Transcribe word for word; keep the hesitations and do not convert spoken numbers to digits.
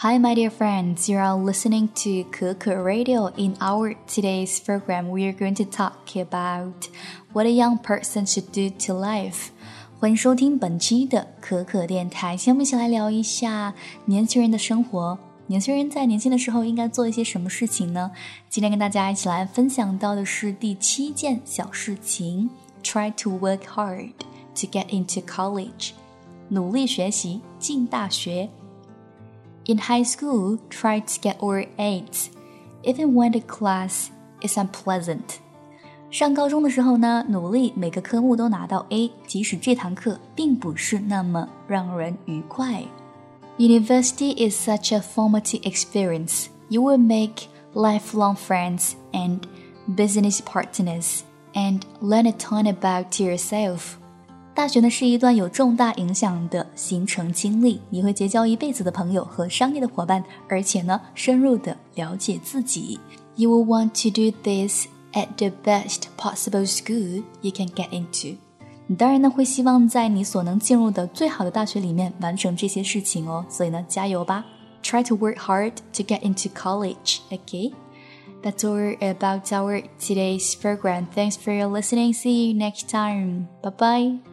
Hi, my dear friends. You are listening to Keke Radio. In our today's program, we are going to talk about what a young person should do to life. 欢迎收听本期的可可电台。先我们一起来聊一下年轻人的生活。年轻人在年轻的时候应该做一些什么事情呢？今天跟大家一起来分享到的是第七件小事情。Try to work hard to get into college. 努力学习，进大学。In high school, try to get over eights, even when the class is unpleasant. 上高中的时候呢，努力每个科目都拿到 A， 即使这堂课并不是那么让人愉快。University is such a formative experience. You will make lifelong friends and business partners and learn a ton about yourself.大学呢是一段有重大影响的行程经历，你会结交一辈子的朋友和商业的伙伴，而且呢深入的了解自己。You will want to do this at the best possible school you can get into. 你当然呢会希望在你所能进入的最好的大学里面完成这些事情哦，所以呢加油吧。Try to work hard to get into college, okay? That's all about our today's program. Thanks for your listening. See you next time. Bye-bye.